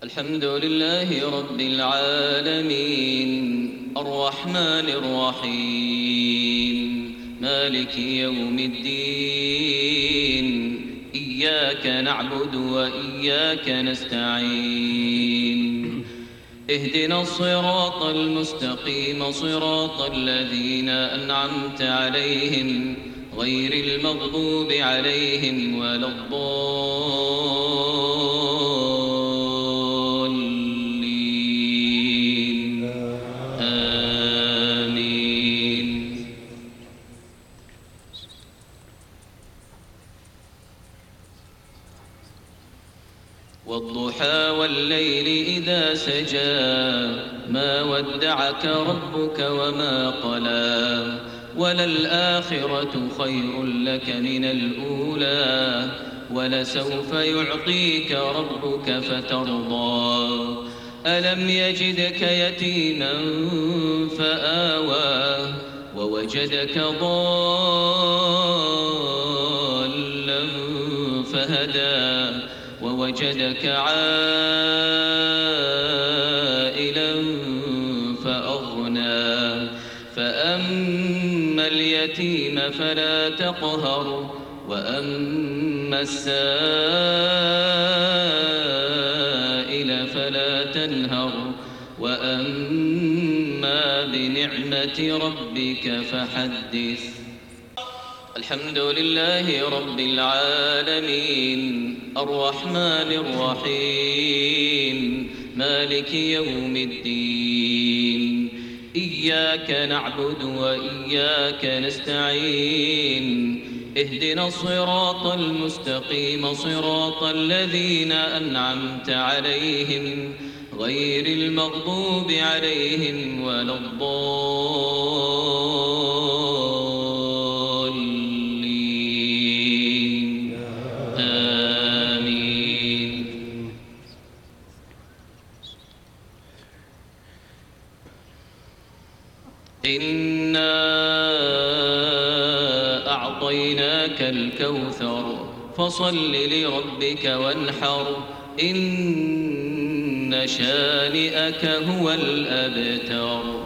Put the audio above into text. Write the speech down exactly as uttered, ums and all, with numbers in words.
الحمد لله رب العالمين الرحمن الرحيم مالك يوم الدين إياك نعبد وإياك نستعين اهدنا الصراط المستقيم صراط الذين أنعمت عليهم غير المغضوب عليهم ولا الضالين آمين. والضحى والليل إذا سجى ما ودعك ربك وما قلى وللآخرة خير لك من الأولى ولسوف يعطيك ربك فترضى ألم يجدك يتيما فآوى ووجدك ضالا فهدى ووجدك عائلا فأغنى فأما اليتيم فلا تقهر وأما السائل فلا تنهر وأما بنعمة ربك فحدث. الحمد لله رب العالمين الرحمن الرحيم مالك يوم الدين إياك نعبد وإياك نستعين اهدنا الصراط المستقيم صراط الذين أنعمت عليهم غير المغضوب عليهم ولا الضالين آمين. إنا أعطيناك الكوثر فصل لربك وانحر إن شانئك هو الأبتر.